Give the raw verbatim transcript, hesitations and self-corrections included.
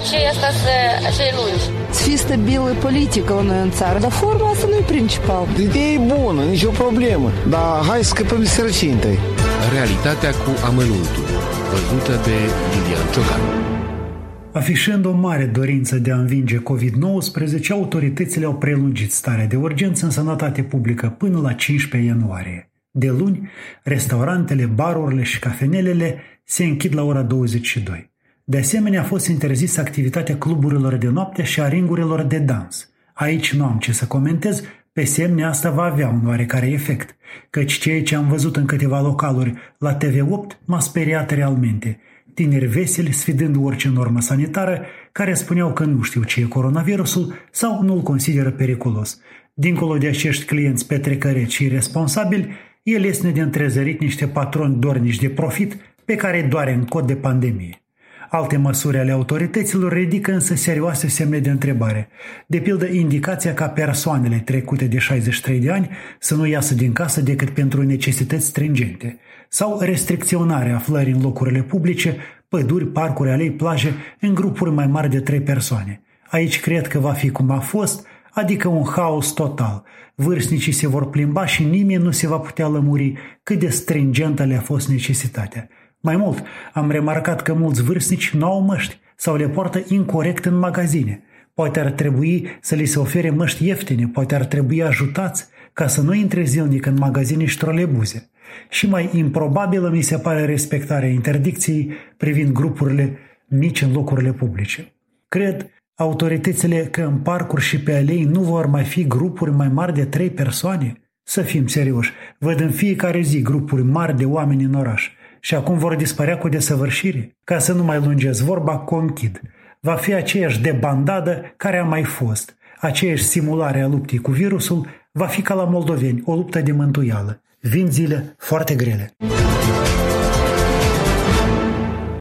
obicei asta să acei lungi. Să fie stabilă politică la noi în țară, dar forma asta nu e principal. Ideea e bună, nicio problemă, dar hai să scăpăm de sărăcie întâi. Realitatea cu amănuntul, văzută de Lilian Ciocan. Afișând o mare dorință de a învinge covid nouăsprezece, autoritățile au prelungit starea de urgență în sănătate publică până la cincisprezece ianuarie. De luni, restaurantele, barurile și cafenelele se închid la ora douăzeci și două. De asemenea, a fost interzisă activitatea cluburilor de noapte și a ringurilor de dans. Aici nu am ce să comentez, pe semne asta va avea un oarecare efect, căci ceea ce am văzut în câteva localuri la T V opt m-a speriat realmente. Tineri veseli, sfidând orice normă sanitară, care spuneau că nu știu ce e coronavirusul sau nu-l consideră periculos. Dincolo de acești clienți petrecăreți și irresponsabili, el este de întrezărit niște patroni dornici de profit pe care îi doare în cod de pandemie. Alte măsuri ale autorităților ridică însă serioase semne de întrebare. De pildă, indicația ca persoanele trecute de șaizeci și trei de ani să nu iasă din casă decât pentru necesități stringente, sau restricționarea aflării în locurile publice, păduri, parcuri, alei, plaje, în grupuri mai mari de trei persoane. Aici cred că va fi cum a fost, adică un haos total. Vârstnicii se vor plimba și nimeni nu se va putea lămuri cât de stringentă le-a fost necesitatea. Mai mult, am remarcat că mulți vârstnici nu au măști sau le poartă incorect în magazine. Poate ar trebui să li se ofere măști ieftine, poate ar trebui ajutați ca să nu intre zilnic în magazine și trolebuze. Și mai improbabilă mi se pare respectarea interdicției privind grupurile mici în locurile publice. Cred autoritățile că în parcuri și pe alei nu vor mai fi grupuri mai mari de trei persoane? Să fim serioși, văd în fiecare zi grupuri mari de oameni în oraș. Și acum vor dispărea cu desăvârșire? Ca să nu mai lungesc vorba, conchid. Va fi aceeași debandadă care a mai fost. Aceeași simulare a luptei cu virusul va fi ca la moldoveni, o luptă de mântuială. Vin zile foarte grele.